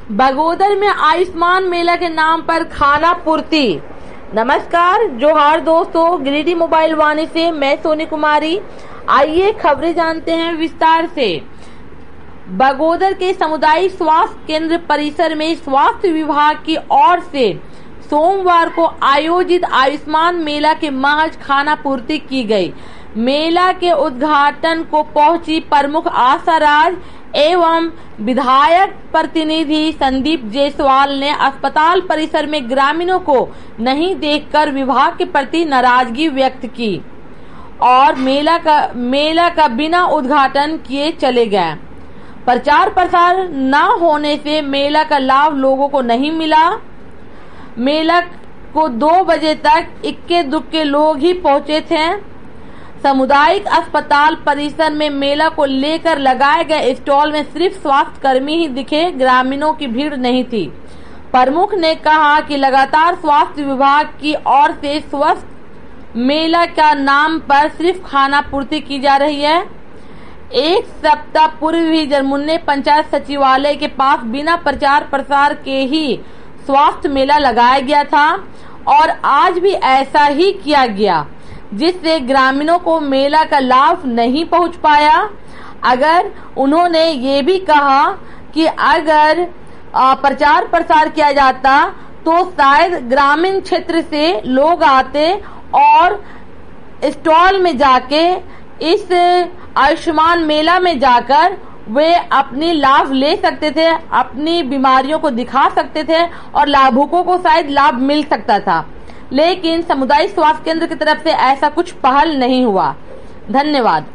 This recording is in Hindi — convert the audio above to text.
बगोदर में आयुष्मान मेला के नाम पर खाना पूर्ति। नमस्कार, जोहार दोस्तों, गिरिडीह मोबाइल वाणी से मैं सोनी कुमारी। आइए खबरें जानते हैं विस्तार से। बगोदर के सामुदायिक स्वास्थ्य केंद्र परिसर में स्वास्थ्य विभाग की ओर से सोमवार को आयोजित आयुष्मान मेला के महज खाना पूर्ति की गई। मेला के उद्घाटन को पहुंची प्रमुख आशाराज एवं विधायक प्रतिनिधि संदीप जायसवाल ने अस्पताल परिसर में ग्रामीणों को नहीं देखकर विभाग के प्रति नाराजगी व्यक्त की और मेला का बिना उद्घाटन किए चले गए। प्रचार प्रसार न होने से मेला का लाभ लोगों को नहीं मिला। मेला को 2 बजे तक इक्के दुक्के लोग ही पहुंचे थे। सामुदायिक अस्पताल परिसर में मेला को लेकर लगाए गए स्टॉल में सिर्फ स्वास्थ्य कर्मी ही दिखे, ग्रामीणों की भीड़ नहीं थी। प्रमुख ने कहा कि लगातार स्वास्थ्य विभाग की ओर से स्वस्थ मेला का नाम पर सिर्फ खाना पूर्ति की जा रही है। एक सप्ताह पूर्व ही जरमुन्ने पंचायत सचिवालय के पास बिना प्रचार प्रसार के ही स्वास्थ्य मेला लगाया गया था और आज भी ऐसा ही किया गया, जिससे ग्रामीणों को मेला का लाभ नहीं पहुंच पाया। अगर उन्होंने ये भी कहा कि अगर प्रचार प्रसार किया जाता तो शायद ग्रामीण क्षेत्र से लोग आते और स्टॉल में जाके इस आयुष्मान मेला में जाकर वे अपनी लाभ ले सकते थे, अपनी बीमारियों को दिखा सकते थे और लाभुकों को शायद लाभ मिल सकता था। लेकिन सामुदायिक स्वास्थ्य केंद्र की तरफ से ऐसा कुछ पहल नहीं हुआ। धन्यवाद।